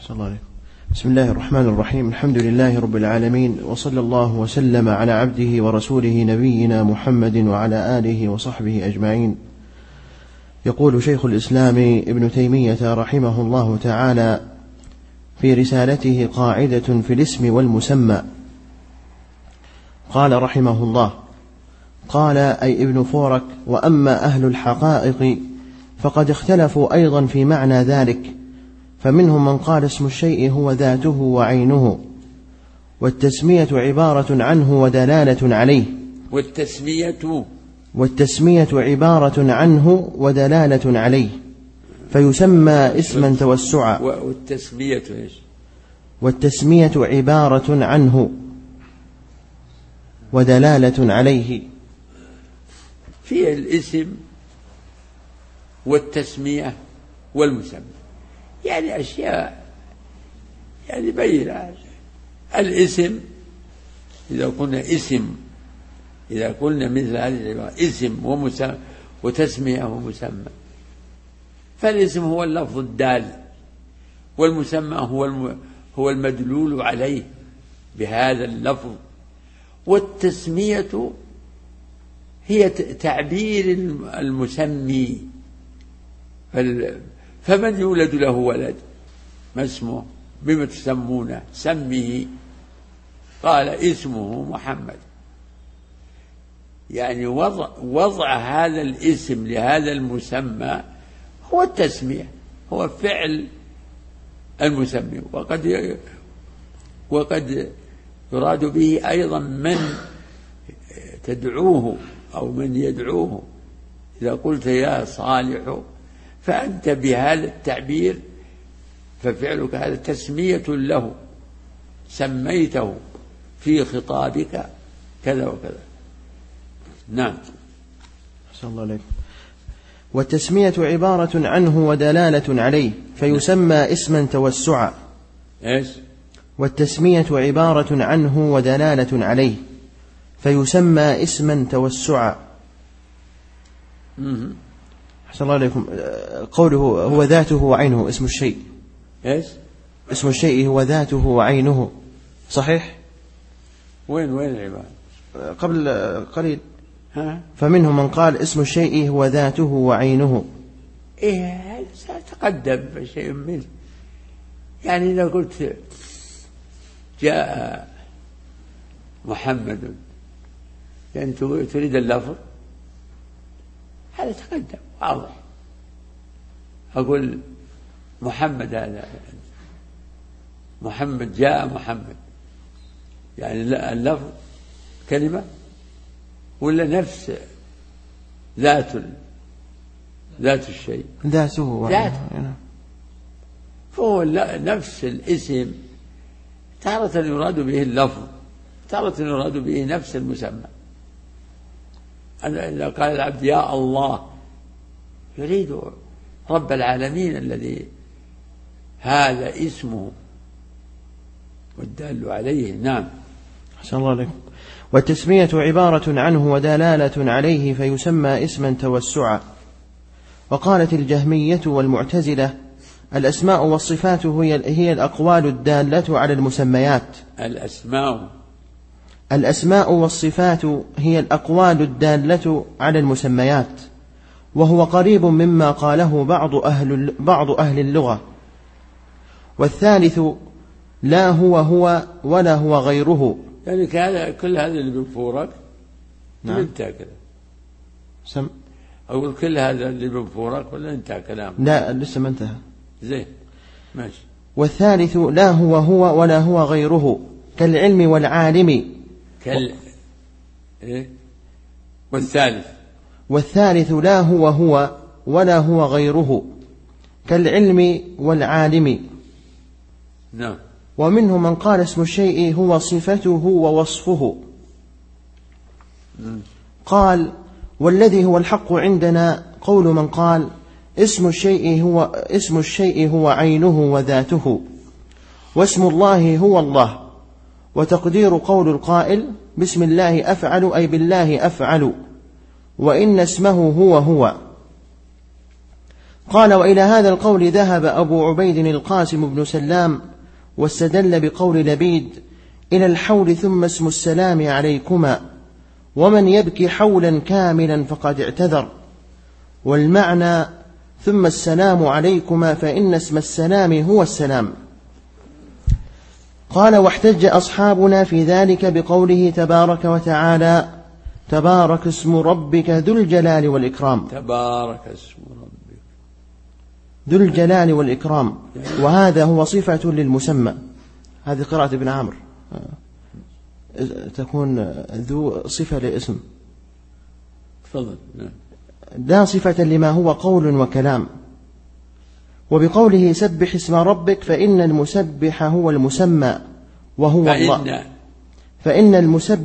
أحسن الله عليكم. بسم الله الرحمن الرحيم. الحمد لله رب العالمين، وصلى الله وسلم على عبده ورسوله نبينا محمد وعلى آله وصحبه أجمعين. يقول شيخ الإسلام ابن تيمية رحمه الله تعالى في رسالته قاعدة في الاسم والمسمى، قال رحمه الله: قال أي ابن فورك: وأما أهل الحقائق فقد اختلفوا أيضا في معنى ذلك، فمنهم من قال اسم الشيء هو ذاته وعينه، والتسمية عبارة عنه ودلالة عليه. والتسمية عبارة عنه ودلالة عليه، فيسمى اسما توسعا. والتسمية عبارة عنه ودلالة عليه. في الاسم والتسمية والمسمى، يعني أشياء يعني بينة. الاسم إذا قلنا مثل هذه العبارة اسم وتسمية ومسمى، فالاسم هو اللفظ الدال، والمسمى هو المدلول عليه بهذا اللفظ، والتسمية هي تعبير المسمي. فمن يولد له ولد ما اسمه؟ بما تسمونه؟ سمه. قال اسمه محمد، يعني وضع هذا الاسم لهذا المسمى هو التسمية، هو فعل المسمي. وقد يراد به أيضا من تدعوه أو من يدعوه. إذا قلت يا صالح فأنت بهذا التعبير ففعلك هذا تسمية له، سميته في خطابك كذا وكذا. نعم. أحسن الله عليكم. والتسمية عبارة عنه ودلالة عليه، فيسمى اسما توسعا. إيش؟ والتسمية عبارة عنه ودلالة عليه، فيسمى اسما توسعا. أحسن الله عليكم. قوله هو ذاته وعينه اسم الشيء. إيش؟ اسم الشيء هو ذاته وعينه، صحيح؟ وين العبارة؟ قبل قليل. فمنهم من قال اسم الشيء هو ذاته وعينه. إيه، سأتقدم شيء منه. يعني إذا قلت جاء محمد، يعني تريد اللفظ، هذا تقدم واضح. أقول محمد، هذا محمد، جاء محمد، يعني اللفظ كلمة ولا نفس ذات الشيء؟ ذاته. فهو نفس الاسم تارة يراد به اللفظ، تارة يراد به نفس المسمى. إذا قال العبد يا الله يريد رب العالمين الذي هذا اسمه والدال عليه. نعم. أحسن الله عليكم. والتسمية عبارة عنه ودلالة عليه، فيسمى اسما توسعا. وقالت الجهمية والمعتزلة: الأسماء والصفات هي الأقوال الدالة على المسميات. الأسماء والصفات هي الأقوال الدالة على المسميات، وهو قريب مما قاله بعض أهل اللغة. والثالث لا هو ولا هو غيره. يعني كل هذا اللي بنفورك. نعم. انتهى كلام. أقول كل هذا اللي بنفورك ولا انتهى كلام؟ لا، لسه ما انتهى. زين، ماشي. والثالث لا هو ولا هو غيره، كالعلم والعالم. إيه؟ والثالث لا هو ولا هو غيره، كالعلم والعالم. نعم. ومنهم من قال اسم الشيء هو صفته ووصفه. قال: والذي هو الحق عندنا قول من قال اسم الشيء هو عينه وذاته، واسم الله هو الله. وتقدير قول القائل بسم الله أفعل أي بالله أفعل، وإن اسمه هو. قال: وإلى هذا القول ذهب أبو عبيد القاسم بن سلام، واستدل بقول لبيد: إلى الحول ثم اسم السلام عليكما، ومن يبكي حولا كاملا فقد اعتذر. والمعنى: ثم السلام عليكما، فإن اسم السلام هو السلام. قال: واحتج أصحابنا في ذلك بقوله تبارك وتعالى: تبارك اسم ربك ذو الجلال والإكرام. تبارك اسم ربك ذو الجلال والإكرام، وهذا هو صفة للمسمى. هذه قراءة ابن عمرو، تكون ذو صفة لاسم، لا صفة لما هو قول وكلام. وبقوله سبح اسم ربك، فإن المسبح هو المسمى وهو الله، فإن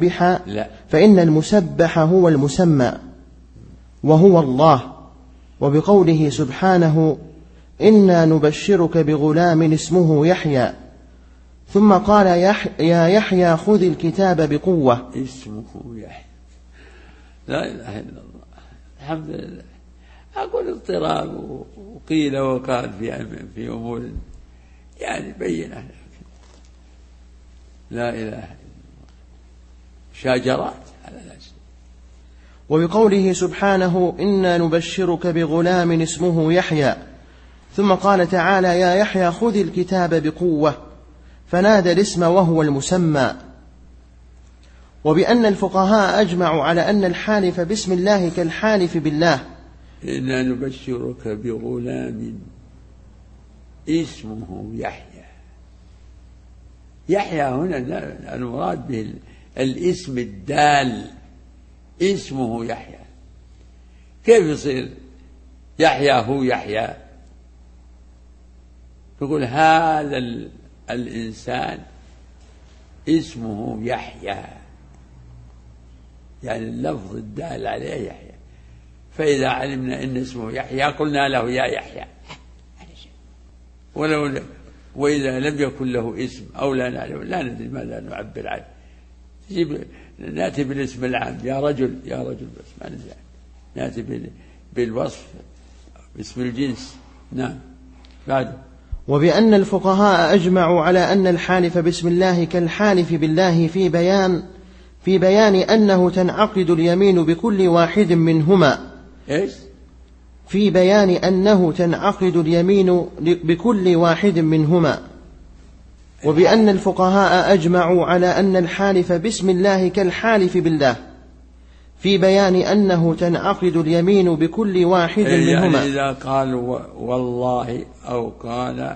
المسبح هو المسمى وهو الله. وبقوله سبحانه: إنا نبشرك بغلام اسمه يحيى، ثم قال: يا يحيى خذ الكتاب بقوة. اسمه يحيى، لا إله إلا الله. الحمد لله. أقول اضطراب وقيل وقال في أمور يعني بينة، لا إله إلا الله. شاجرات على الأسف. وبقوله سبحانه: إنا نبشرك بغلام اسمه يحيى، ثم قال تعالى: يا يحيى خذ الكتاب بقوة، فنادى الاسم وهو المسمى. وبأن الفقهاء أجمعوا على أن الحالف باسم الله كالحالف بالله. إنا نبشرك بغلام اسمه يحيى. يحيى هنا المراد به الاسم الدال، اسمه يحيى. كيف يصير يحيى هو يحيى؟ يقول هذا الإنسان اسمه يحيى، يعني اللفظ الدال عليه يحيى. فإذا علمنا أن اسمه يحيى قلنا له يا يحيى، وإذا لم يكن له اسم أو لا نعلم لا ندري ماذا نعبر عنه، نأتي بالاسم العام يا رجل، يا رجل، بس ما ندري، نأتي بالوصف باسم الجنس. نعم. بعد: وبأن الفقهاء أجمعوا على أن الحالف باسم الله كالحالف بالله في بيان أنه تنعقد اليمين بكل واحد منهما. إيش؟ في بيان أنه تنعقد اليمين بكل واحد منهما. وبأن الفقهاء أجمعوا على أن الحالف باسم الله كالحالف بالله في بيان أنه تنعقد اليمين بكل واحد منهما. يعني إذا قال والله أو قال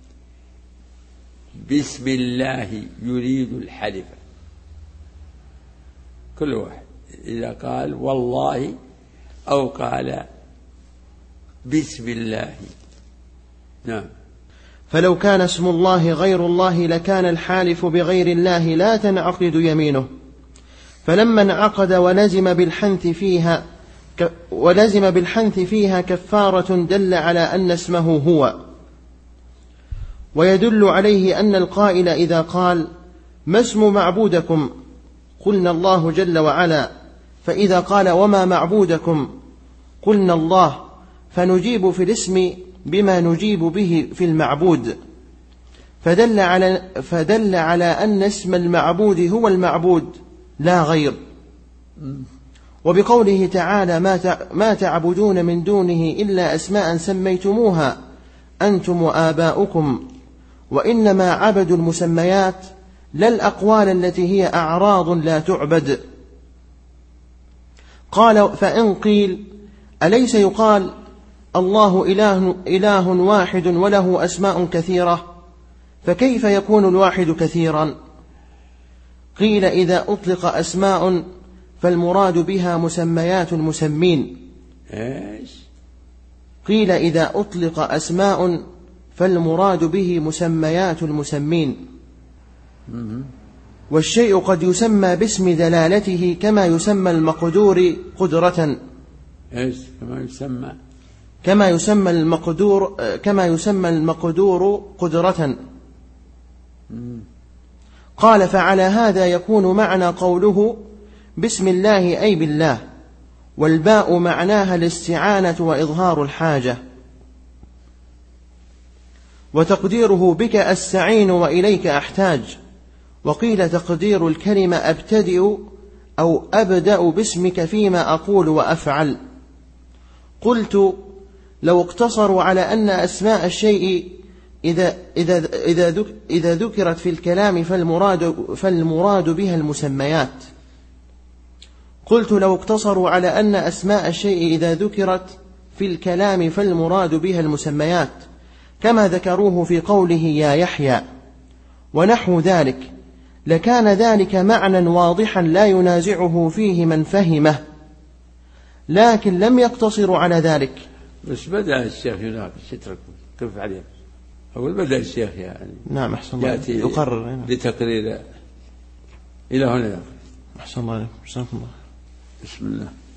بسم الله يريد الحلف، كل واحد إذا قال والله أو قال بسم الله. نعم. فلو كان اسم الله غير الله لكان الحالف بغير الله لا تنعقد يمينه، فلما انعقد ولزم بالحنث فيها كفارة دل على أن اسمه هو. ويدل عليه أن القائل إذا قال ما اسم معبودكم قلنا الله جل وعلا، فإذا قال وما معبودكم قلنا الله، فنجيب في الاسم بما نجيب به في المعبود، فدل على أن اسم المعبود هو المعبود لا غير. وبقوله تعالى ما تعبدون من دونه إلا أسماء سميتموها أنتم وآباؤكم، وإنما عبدوا المسميات لا الأقوال التي هي أعراض لا تعبد. قال فإن قيل أليس يقال الله إله واحد وله أسماء كثيرة، فكيف يكون الواحد كثيرا؟ قيل إذا أطلق أسماء فالمراد بها مسميات المسمين. قيل إذا أطلق أسماء فالمراد به مسميات المسمين. والشيء قد يسمى باسم دلالته كما يسمى المقدور قدرة. كما يسمى المقدور قدرة. قال فعلى هذا يكون معنى قوله بسم الله أي بالله، والباء معناها الاستعانة وإظهار الحاجة. وتقديره بك أستعين وإليك أحتاج. وقيل تقدير الكلمة أبتدئ أو أبدأ باسمك فيما أقول وأفعل. قلت لو اقتصروا على أن أسماء الشيء إذا ذكرت في الكلام فالمراد بها المسميات. قلت لو اقتصروا على أن أسماء الشيء إذا ذكرت في الكلام فالمراد بها المسميات كما ذكروه في قوله يا يحيى ونحو ذلك لكان ذلك معنى واضحا لا ينازعه فيه من فهمه، لكن لم يقتصروا على ذلك. بس بدأ الشيخ يناقش يترك كيف عليه. أقول بدأ الشيخ يعني نعم أحسن الله يأتي يقرر لتقرير إلى هنا. أحسن الله عليكم. بسم الله.